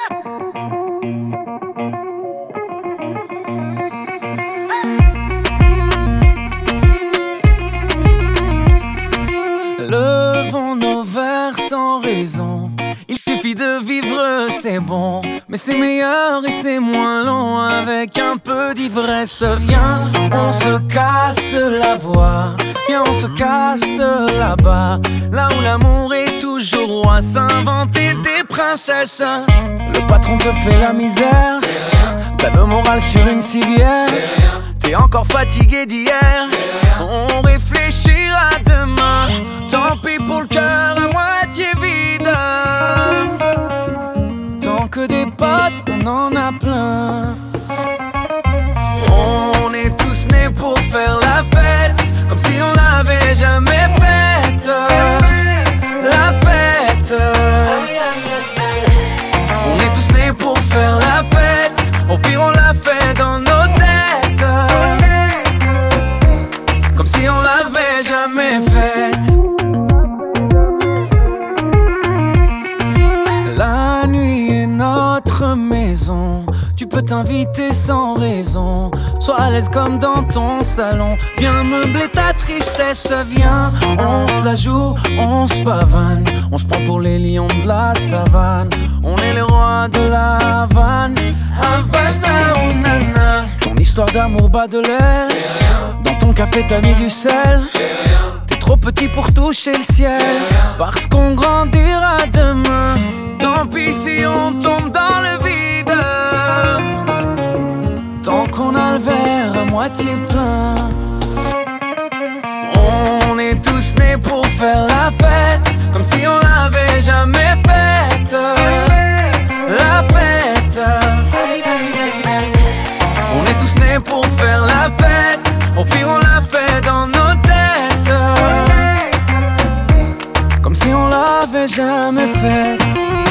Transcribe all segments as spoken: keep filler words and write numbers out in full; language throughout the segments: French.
Levons nos verres sans raison. Il suffit de vivre, c'est bon. Mais c'est meilleur et c'est moins long avec un peu d'ivresse. Viens, on se casse la voix. Viens, on se casse là-bas. Là où l'amour est toujours roi. S'inventer des princesses. Le patron te fait la misère. T'as le moral sur une civière. T'es encore fatigué d'hier. On réfléchira demain. Tant pis pour le cœur à moitié vide. Tant que des potes, on en a plein. On est tous nés pour faire la fête, comme si on l'avait jamais faite. La fête. On est tous nés pour faire la fête. Au pire on la fait dans nos têtes, comme si on l'avait jamais faite. La nuit est notre maison. Tu peux t'inviter sans raison. Sois à l'aise comme dans ton salon. Viens meubler ta tristesse. Viens, on se la joue, on se pavane. On se prend pour les lions de la savane. On est les rois de la Havane. Havana, oh nana. Ton histoire d'amour bat de l'air. Dans ton café t'as mis du sel. T'es trop petit pour toucher le ciel. Parce qu'on grandira demain. Tant pis si on tombe dans le vide. Tant qu'on a le verre à moitié plein. On est tous nés pour faire la fête, comme si on l'avait jamais faite. La fête. On est tous nés pour faire la fête. Au pire on la fait dans nos têtes, comme si on l'avait jamais faite.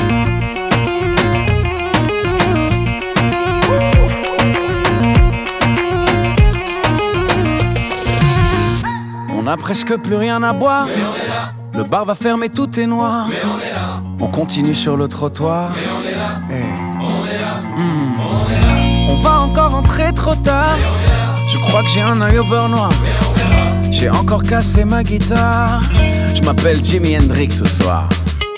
On a presque plus rien à boire. Le bar va fermer, tout est noir. Mais on est là. On continue sur le trottoir. Mais on est là. Hey. On est là. Mmh. On est là. On va encore rentrer trop tard. Mais on est là. Je crois que j'ai un œil au beurre noir. Mais on est là. J'ai encore cassé ma guitare. Je m'appelle Jimi Hendrix ce soir.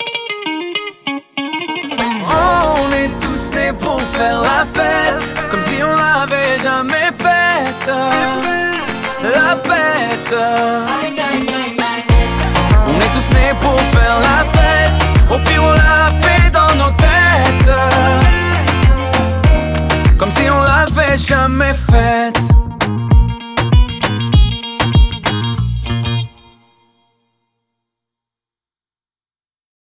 Oh, on est tous nés pour faire la fête, comme si on l'avait jamais faite. La fête. On est tous nés pour faire la fête. Au pire on l'a fait dans nos têtes, comme si on l'avait jamais faite.